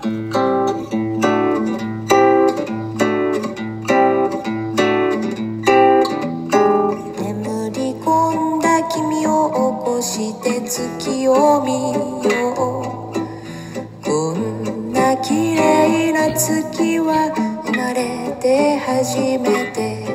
眠り込んだ君を起こして月を見よう。こんな綺麗な月は生まれて初めて。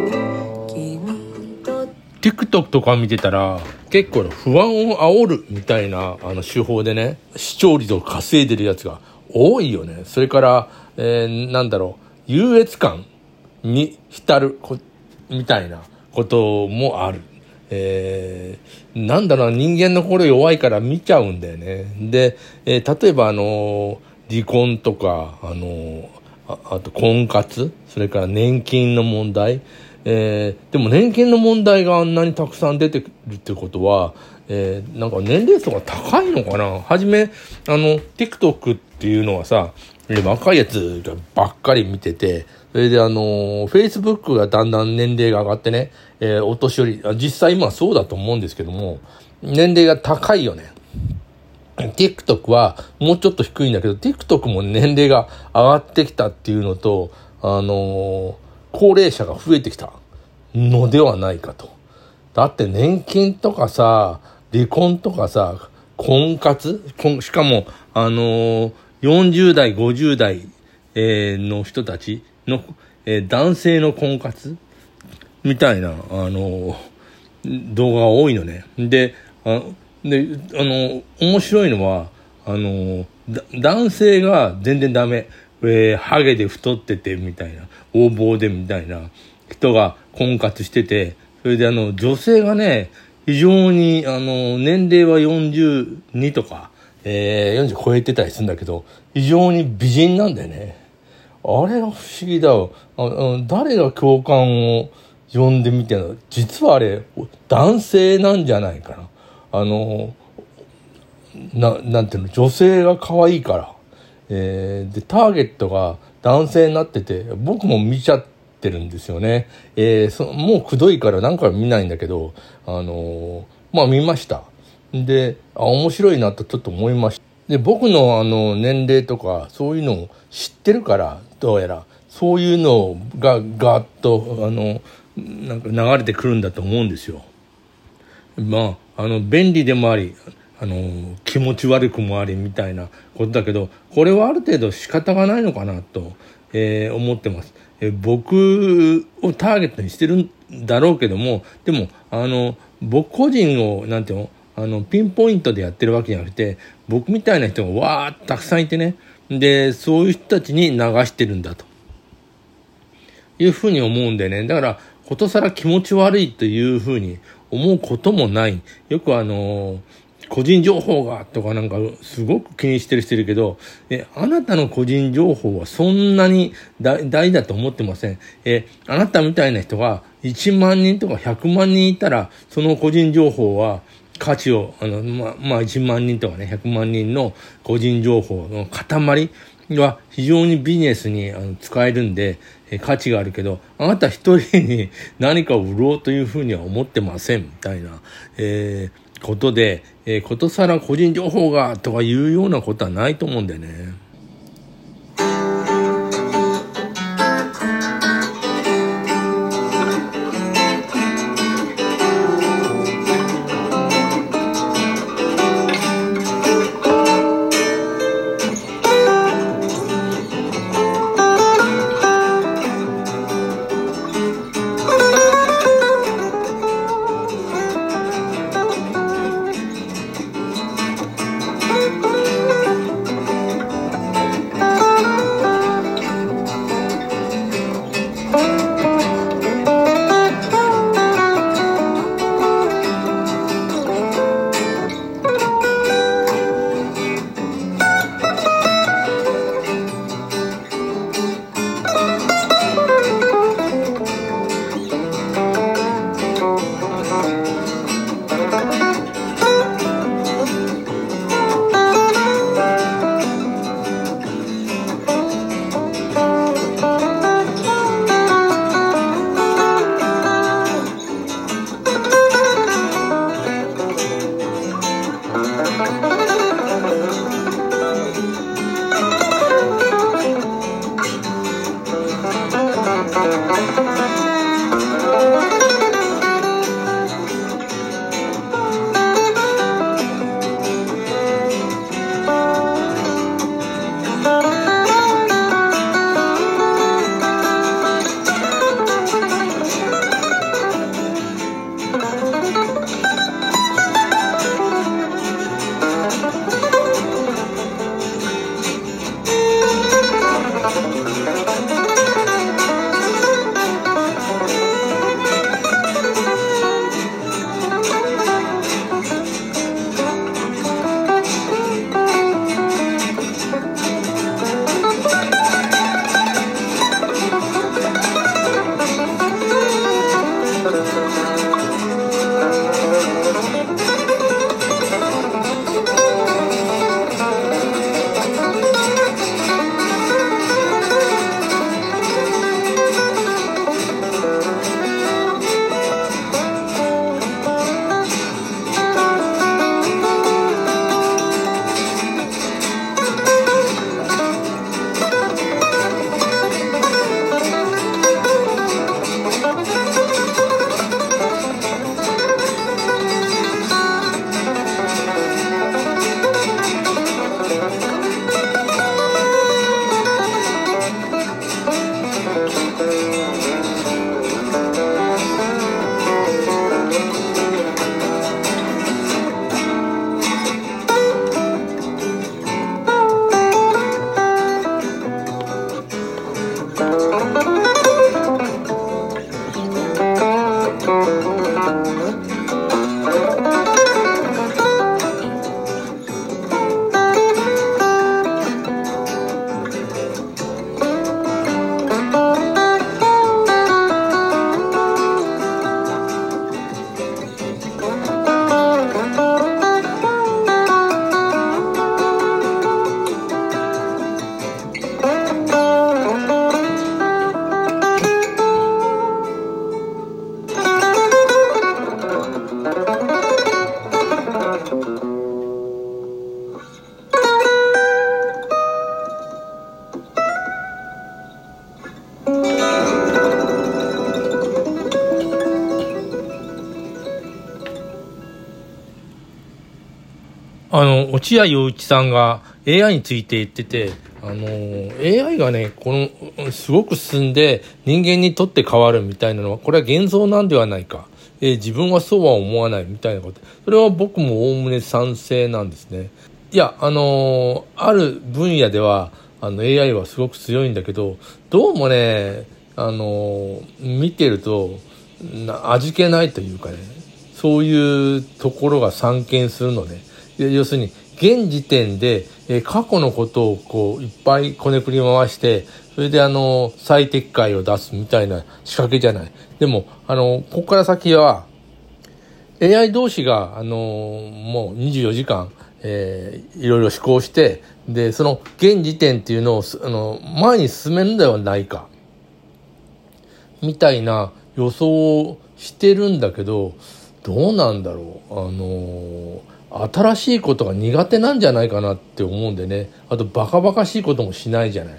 TikTok とか見てたら結構不安を煽るみたいな手法でね、視聴率を稼いでるやつが多いよね。それから、優越感に浸るみたいなこともある。人間の心弱いから見ちゃうんだよね。で、例えば離婚とかあと婚活、それから年金の問題、でも年金の問題があんなにたくさん出てくるってことは、なんか年齢層が高いのかな。はじめTikTok っていうのはさ、若いやつばっかり見てて、それでFacebook がだんだん年齢が上がってね、お年寄り、実際今はそうだと思うんですけども、年齢が高いよね。TikTok はもうちょっと低いんだけど、TikTok も年齢が上がってきたっていうのと、高齢者が増えてきたのではないかと。だって年金とかさ、離婚とかさ、婚活、しかも40代50代、の人たちの、男性の婚活みたいな動画が多いのね。で面白いのは男性が全然ダメ、ハゲで太っててみたいな、横暴でみたいな人が婚活してて、それで女性がね、非常に年齢は42とか、40超えてたりするんだけど、非常に美人なんだよね。あれが不思議だわ。誰が共感を呼んでみてるの？実はあれ男性なんじゃないかな。なんていうの、女性が可愛いから、でターゲットが男性になってて、僕も見ちゃってるんですよね。もうくどいから何回も見ないんだけど、見ました。で、面白いなとちょっと思いました。で、僕の年齢とかそういうのを知ってるから、どうやらそういうのがガーッとなんか流れてくるんだと思うんですよ。便利でもあり、気持ち悪くもありみたいなことだけど、これはある程度仕方がないのかなと、思ってます。僕をターゲットにしてるんだろうけども、でも僕個人をなんていうの、ピンポイントでやってるわけじゃなくて、僕みたいな人がわーっとたくさんいてね、でそういう人たちに流してるんだというふうに思うんでね。だからことさら気持ち悪いというふうに思うこともない。よく個人情報がとかなんかすごく気にしてる人いるけど、あなたの個人情報はそんなに大事だと思ってません。あなたみたいな人が1万人とか100万人いたら、その個人情報は価値を1万人とかね、100万人の個人情報の塊は非常にビジネスに使えるんで、価値があるけど、あなた一人に何かを売ろうというふうには思ってませんみたいな、ことで、ことさら個人情報がとかいうようなことはないと思うんだよね。 落合陽一さんが AI について言ってて、AI がね、すごく進んで人間にとって変わるみたいなのは、これは幻想なんではないか。自分はそうは思わないみたいなこと。それは僕もおおむね賛成なんですね。いや、ある分野では、AI はすごく強いんだけど、どうもね、見てると、味気ないというかね、そういうところが散見するのね。要するに、現時点で、過去のことをいっぱいこねくり回して、それで最適解を出すみたいな仕掛けじゃない。でも、ここから先は、AI 同士が、もう24時間、いろいろ思考して、で、その現時点っていうのを、前に進めるんではないか。みたいな予想をしてるんだけど、どうなんだろう。新しいことが苦手なんじゃないかなって思うんでね。あと、バカバカしいこともしないじゃない。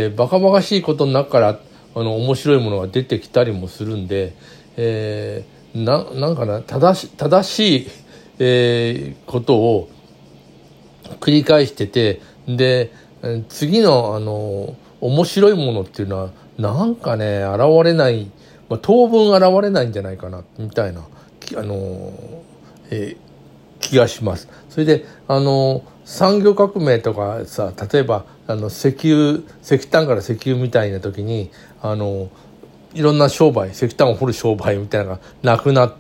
バカバカしいことの中から、面白いものが出てきたりもするんで、なんかな、正しい、ことを繰り返してて、で、次の、面白いものっていうのは、なんかね、現れない、当分現れないんじゃないかな、みたいな、気がします。それで、産業革命とかさ、例えば、石炭から石油みたいな時に、いろんな商売、石炭を掘る商売みたいなのがなくなって、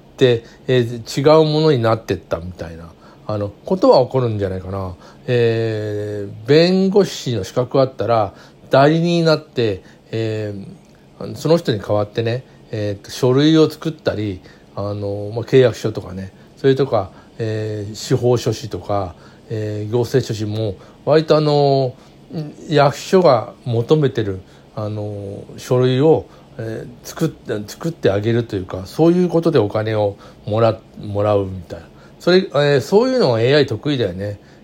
違うものになってったみたいな、ことは起こるんじゃないかな。弁護士の資格があったら、代理人になって、その人に代わってね、書類を作ったり、契約書とかね、それとか、司法書士とか、行政書士も割と役所が求めてる書類を、作ってあげるというか、そういうことでお金をもらうみたいな。そういうのは AI 得意だよね。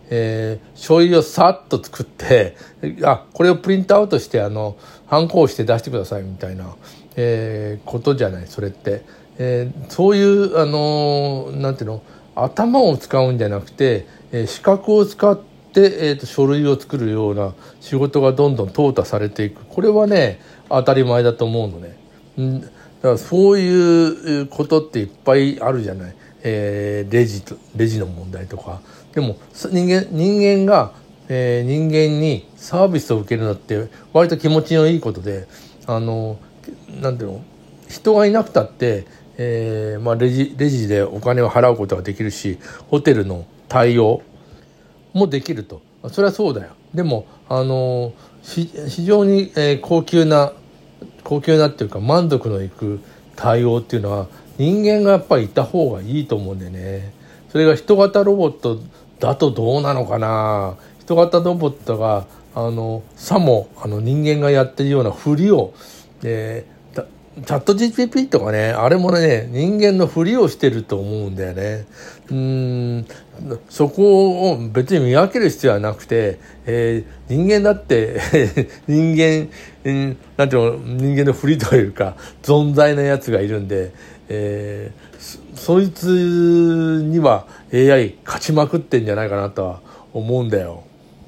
書類をさっと作って、これをプリントアウトしてハンコをして出してくださいみたいな、ことじゃないそれって、そういうなんていうの、頭を使うんじゃなくて、視覚を使って、書類を作るような仕事がどんどん淘汰されていく。これはね当たり前だと思うのね。だからそういうことっていっぱいあるじゃない。レジの問題とか。でも人間が、人間にサービスを受けるのって割と気持ちのいいことで、なんていうの、人がいなくたって、レジでお金を払うことができるし、ホテルの対応もできると。それはそうだよ。でも非常に、高級なっていうか満足のいく対応っていうのは人間がやっぱりいた方がいいと思うんだよね。それが人型ロボットだとどうなのかな。人型ロボットがさも人間がやってるようなふりを、チャット GPP とかね、あれもね人間のふりをしてると思うんだよね。そこを別に見分ける必要はなくて、人間だって人なんていうの、人間のふりというか存在のやつがいるんで、そいつには AI 勝ちまくってんじゃないかなとは思うんだよ。